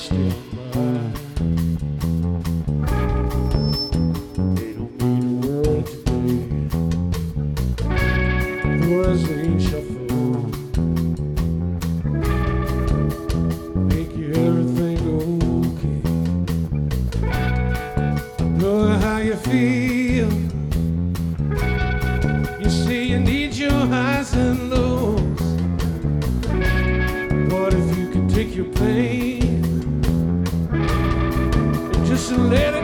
stand by. They don't mean a word today. The words ain't shuffle. Make you everything okay. Know how you feel. You say you need your highs and lows. What if you could take your pain and just let it